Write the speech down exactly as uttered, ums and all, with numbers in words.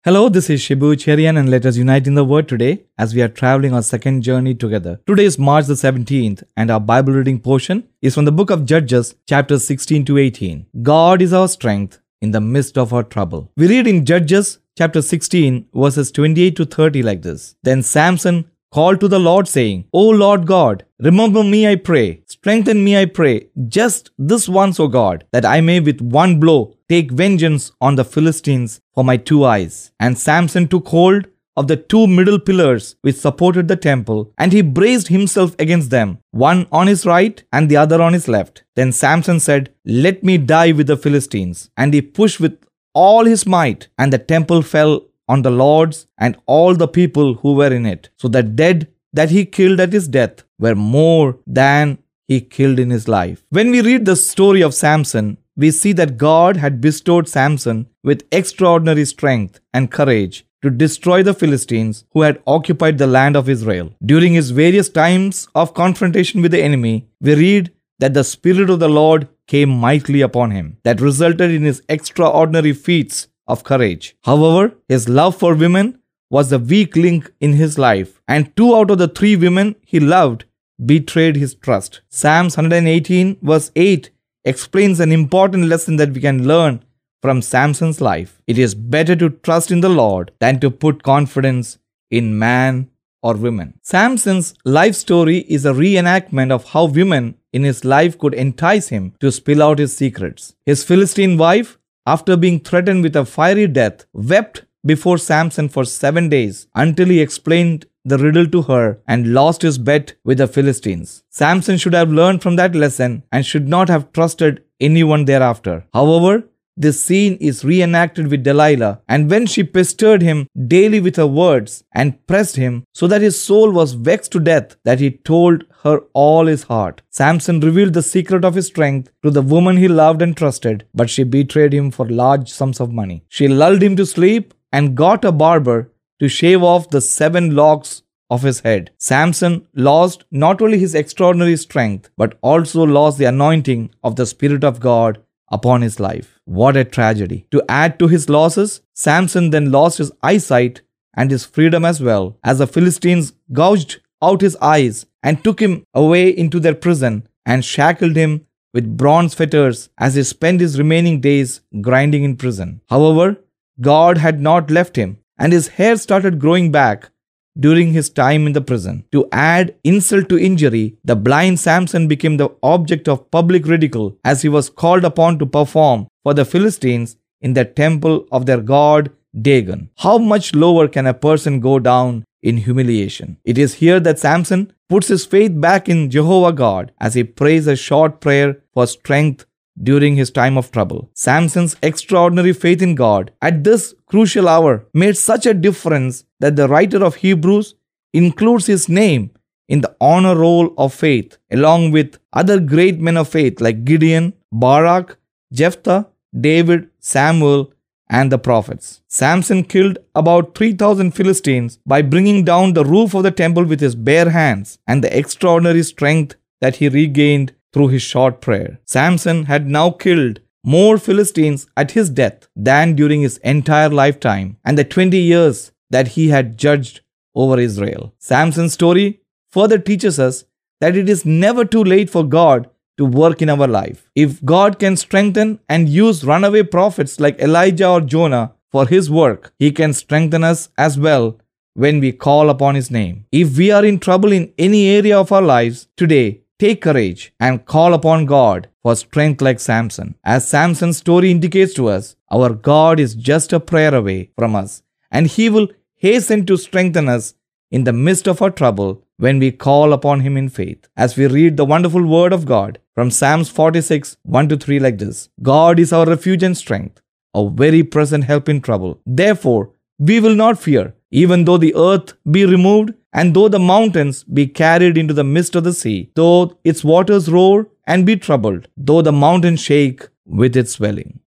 Hello, this is Shibu Cherian and let us unite in the Word today as we are traveling our second journey together. Today is March the seventeenth and our Bible reading portion is from the book of Judges, chapters sixteen to eighteen. God is our strength in the midst of our trouble. We read in Judges chapter sixteen verses twenty-eight to thirty like this. Then Samson called to the Lord saying, O Lord God, remember me I pray, strengthen me I pray, just this once O God, that I may with one blow take vengeance on the Philistines for my two eyes. And Samson took hold of the two middle pillars which supported the temple, and he braced himself against them, one on his right and the other on his left. Then Samson said, Let me die with the Philistines. And he pushed with all his might, and the temple fell on the lords and all the people who were in it. So the dead that he killed at his death were more than he killed in his life. When we read the story of Samson, we see that God had bestowed Samson with extraordinary strength and courage to destroy the Philistines who had occupied the land of Israel. During his various times of confrontation with the enemy, we read that the Spirit of the Lord came mightily upon him, that resulted in his extraordinary feats of courage. However, his love for women was the weak link in his life, and two out of the three women he loved betrayed his trust. Psalms one eighteen verse eight explains an important lesson that we can learn from Samson's life. It is better to trust in the Lord than to put confidence in man or women. Samson's life story is a reenactment of how women in his life could entice him to spill out his secrets. His Philistine wife, after being threatened with a fiery death, wept before Samson for seven days until he explained the riddle to her and lost his bet with the Philistines. Samson should have learned from that lesson and should not have trusted anyone thereafter. However, this scene is reenacted with Delilah, and when she pestered him daily with her words and pressed him so that his soul was vexed to death, that he told her all his heart. Samson revealed the secret of his strength to the woman he loved and trusted, but she betrayed him for large sums of money. She lulled him to sleep and got a barber to shave off the seven locks of his head. Samson lost not only his extraordinary strength, but also lost the anointing of the Spirit of God upon his life. What a tragedy. To add to his losses, Samson then lost his eyesight and his freedom as well, as the Philistines gouged out his eyes and took him away into their prison and shackled him with bronze fetters as he spent his remaining days grinding in prison. However, God had not left him, and his hair started growing back during his time in the prison. To add insult to injury, the blind Samson became the object of public ridicule as he was called upon to perform for the Philistines in the temple of their god Dagon. How much lower can a person go down in humiliation? It is here that Samson puts his faith back in Jehovah God as he prays a short prayer for strength during his time of trouble. Samson's extraordinary faith in God at this crucial hour made such a difference that the writer of Hebrews includes his name in the honor roll of faith, along with other great men of faith like Gideon, Barak, Jephthah, David, Samuel, and the prophets. Samson killed about three thousand Philistines by bringing down the roof of the temple with his bare hands, and the extraordinary strength that he regained through his short prayer. Samson had now killed more Philistines at his death than during his entire lifetime and the twenty years that he had judged over Israel. Samson's story further teaches us that it is never too late for God to work in our life. If God can strengthen and use runaway prophets like Elijah or Jonah for his work, he can strengthen us as well when we call upon his name. If we are in trouble in any area of our lives today, take courage and call upon God for strength like Samson. As Samson's story indicates to us, our God is just a prayer away from us, and he will hasten to strengthen us in the midst of our trouble when we call upon him in faith. As we read the wonderful word of God from Psalms forty-six, one to three like this. God is our refuge and strength, a very present help in trouble. Therefore, we will not fear, even though the earth be removed, and though the mountains be carried into the midst of the sea, though its waters roar and be troubled, though the mountains shake with its swelling.